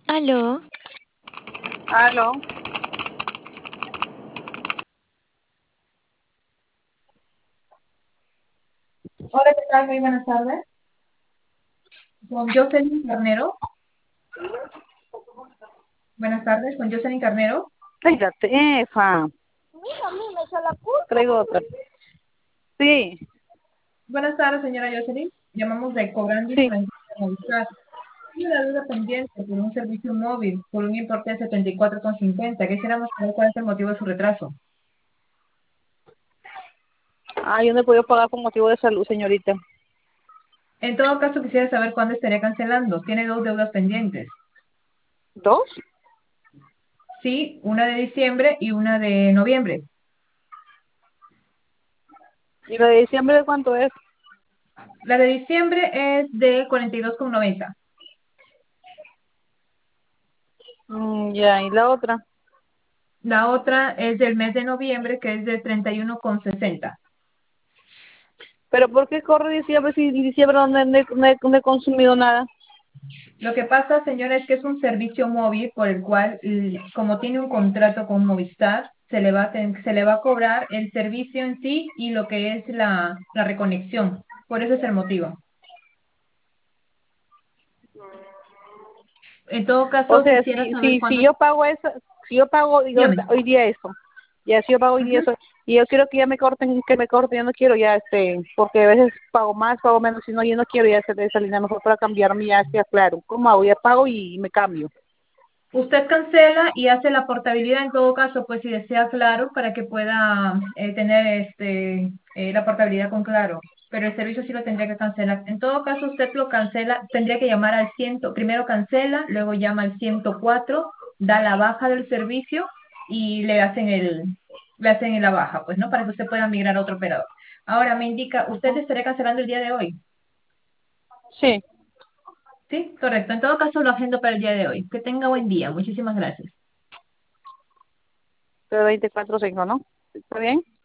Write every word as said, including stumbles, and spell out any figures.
Aló, Aló. Hola, ¿qué tal? Muy buenas tardes. Con Jocelyn Carnero. Buenas tardes, con Jocelyn Carnero. Cállate, Efa. Mira, mira, se la puso. Traigo otra. Sí, Buenas tardes, señora Jocelyn. Llamamos de Cobrandis sí. para buscar una deuda pendiente por un servicio móvil por un importe de setenta y cuatro con cincuenta. Quisiéramos saber cuál es el motivo de su retraso. Ah, yo no he podido pagar por motivo de salud, señorita. En todo caso, quisiera saber cuándo estaría cancelando. Tiene dos deudas pendientes. ¿Dos? Sí, una de diciembre y una de noviembre. ¿Y la de diciembre de cuánto es? La de diciembre es de cuarenta y dos con noventa. Mm, ya, ¿y la otra? La otra es del mes de noviembre, que es de treinta y uno con sesenta. ¿Pero por qué corre diciembre si en diciembre no, he- no, he- no he no he consumido nada? Lo que pasa, señora, es que es un servicio móvil por el cual, l- como tiene un contrato con Movistar, se le va a, ten- se le va a cobrar el servicio en sí y lo que es la, la reconexión. Por eso es el motivo. En todo O caso, sea, quisiera si, saber si, si cuándo. yo pago eso, si yo pago digo, Dígame. hoy día eso, ya si yo pago hoy día Ujú. eso, y yo quiero que ya me corten, que me corten, yo no quiero ya, este, porque a veces pago más, pago menos, si no, yo no quiero ya hacer esa línea, mejor para cambiarme ya sea claro. ¿Cómo hago? Ya pago y me cambio. Usted cancela y hace la portabilidad en todo caso, pues si desea Claro, para que pueda eh, tener este, eh, la portabilidad con Claro, pero el servicio sí lo tendría que cancelar. En todo caso, usted lo cancela, tendría que llamar al cien, primero cancela, luego llama al ciento cuatro, da la baja del servicio y le hacen el, le hacen la baja, pues, ¿no? Para que usted pueda migrar a otro operador. Ahora me indica, ¿usted Ujú. estaría cancelando el día de hoy? Sí, Sí, correcto. En todo caso, lo agendo para el día de hoy. Que tenga buen día. Muchísimas gracias. pero veinticuatro cinco, ¿no? ¿Está bien?